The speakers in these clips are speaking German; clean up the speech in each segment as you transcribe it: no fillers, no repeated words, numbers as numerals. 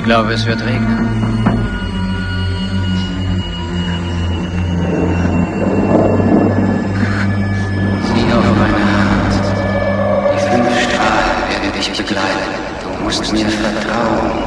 Ich glaube, es wird regnen. Sieh auf meine Hand. Die 5 Strahlen werden dich begleiten. Du musst mir vertrauen.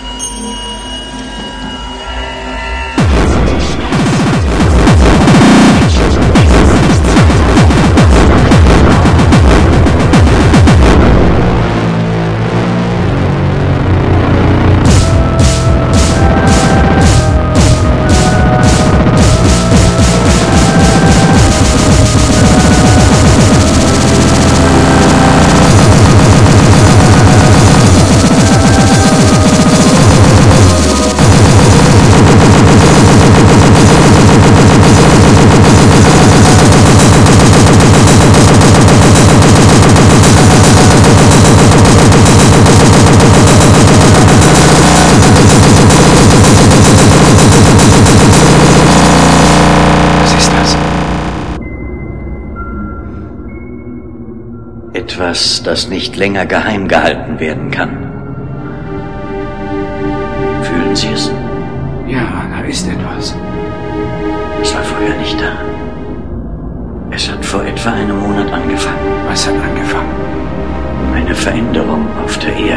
Etwas, das nicht länger geheim gehalten werden kann. Fühlen Sie es? Ja, da ist etwas. Es war früher nicht da. Es hat vor etwa einem Monat angefangen. Was hat angefangen? Eine Veränderung auf der Erde.